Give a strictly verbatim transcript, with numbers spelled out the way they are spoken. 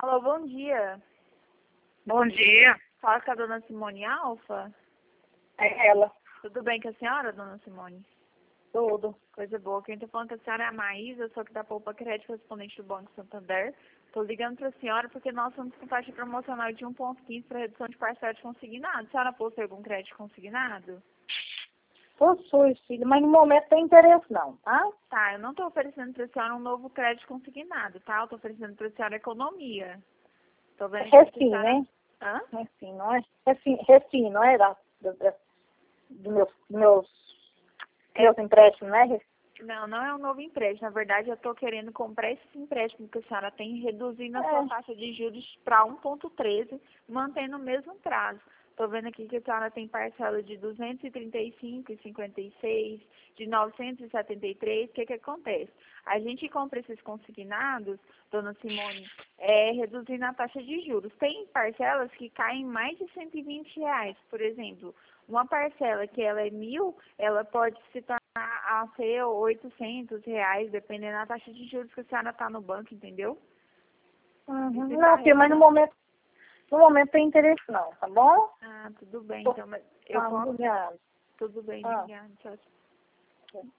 Alô, bom dia. Bom dia. Fala com a dona Simone Alfa. É ela. Tudo bem com a senhora, dona Simone? Tudo. Coisa boa. Quem tá falando com a senhora é a Maísa, sou aqui da Poupa Crédito, correspondente do Banco Santander. Tô ligando pra senhora porque nós estamos com taxa promocional de um vírgula quinze para redução de parcela de consignado. A senhora possui algum crédito consignado? Possui, filho, mas no momento tem interesse não, tá? Tá, eu não tô oferecendo pra senhora um novo crédito consignado, tá? Eu tô oferecendo pra senhora economia. Tô vendo que a Refim, senhora... né? Hã? Refim, não é? Refim, refim não é? Da, do, da, do meus, meus, meus empréstimos, né? Refim. Não, não é um novo empréstimo. Na verdade, eu estou querendo comprar esse empréstimo que a senhora tem, reduzindo a É. sua taxa de juros para um vírgula treze, mantendo o mesmo prazo. Estou vendo aqui que a senhora tem parcela de duzentos e trinta e cinco reais e cinquenta e seis centavos, de novecentos e setenta e três reais. O que que acontece? A gente compra esses consignados, dona Simone, é, reduzindo a taxa de juros. Tem parcelas que caem mais de cento e vinte reais. Por exemplo, uma parcela que ela é mil, ela pode se tornar a ser oitocentos reais, dependendo da taxa de juros que a senhora está no banco, entendeu? Uhum. Esse Não, filho, mas no momento, no momento tem interesse não, tá bom? Ah, tudo bem, então, mas eu Tá, posso... obrigada. Tudo bem, Ah. obrigada, tchau, tchau.